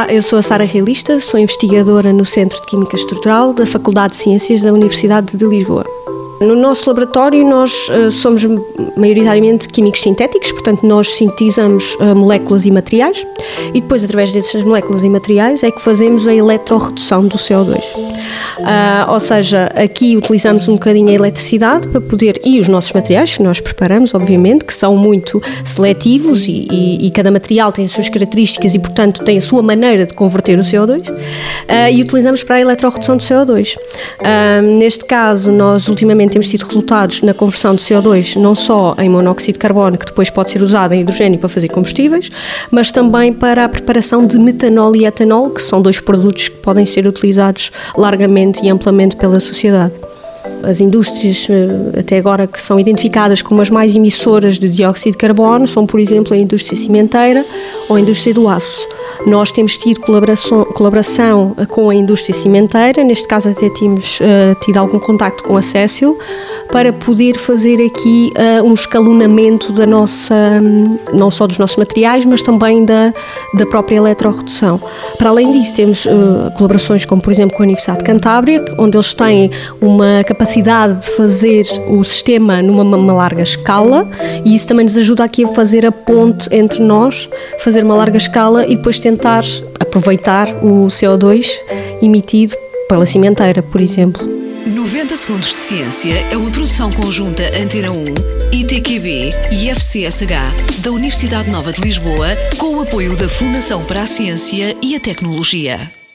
Olá, eu sou a Sara Realista, sou investigadora no Centro de Química Estrutural da Faculdade de Ciências da Universidade de Lisboa. No nosso laboratório nós somos maioritariamente químicos sintéticos, portanto nós sintetizamos moléculas e materiais e depois através dessas moléculas e materiais é que fazemos a eletrorredução do CO2. Ou seja, aqui utilizamos um bocadinho a eletricidade para poder, e os nossos materiais que nós preparamos, obviamente, que são muito seletivos e cada material tem as suas características e portanto tem a sua maneira de converter o CO2 e utilizamos para a eletrorredução do CO2. Neste caso nós ultimamente temos tido resultados na conversão de CO2 não só em monóxido de carbono, que depois pode ser usado em hidrogênio para fazer combustíveis, mas também para a preparação de metanol e etanol, que são dois produtos que podem ser utilizados largamente e amplamente pela sociedade. As indústrias, até agora, que são identificadas como as mais emissoras de dióxido de carbono são, por exemplo, a indústria cimenteira ou a indústria do aço. Nós temos tido colaboração com a indústria cimenteira, neste caso até temos tido algum contacto com a Cécil, para poder fazer aqui um escalonamento da nossa, não só dos nossos materiais, mas também da própria eletrorredução. Para além disso, temos colaborações como, por exemplo, com a Universidade de Cantábria, onde eles têm uma capacidade de fazer o sistema numa larga escala, e isso também nos ajuda aqui a fazer a ponte entre nós, fazer uma larga escala e depois tentar aproveitar o CO2 emitido pela cimenteira, por exemplo. 90 Segundos de Ciência é uma produção conjunta Antena 1, ITQB e FCSH da Universidade Nova de Lisboa, com o apoio da Fundação para a Ciência e a Tecnologia.